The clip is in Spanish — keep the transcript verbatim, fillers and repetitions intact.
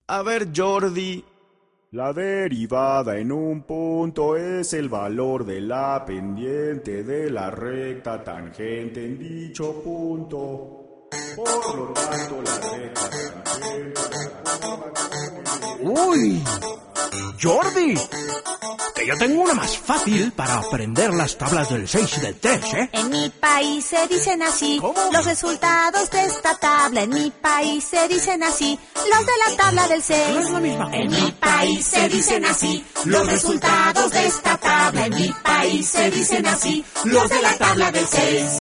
A ver, Jordi. La derivada en un punto es el valor de la pendiente de la recta tangente en dicho punto. Por lo tanto, la recta tangente... ¡Uy! ¡Jordi! Que yo tengo una más fácil para aprender las tablas del seis y del tres, ¿eh? En mi país se dicen así. ¿Cómo? Los resultados de esta tabla. En mi país se dicen así. Los de la tabla del seis. No es la misma. En mi país se dicen así. Los resultados de esta tabla. En mi país se dicen así. Los de la tabla del seis.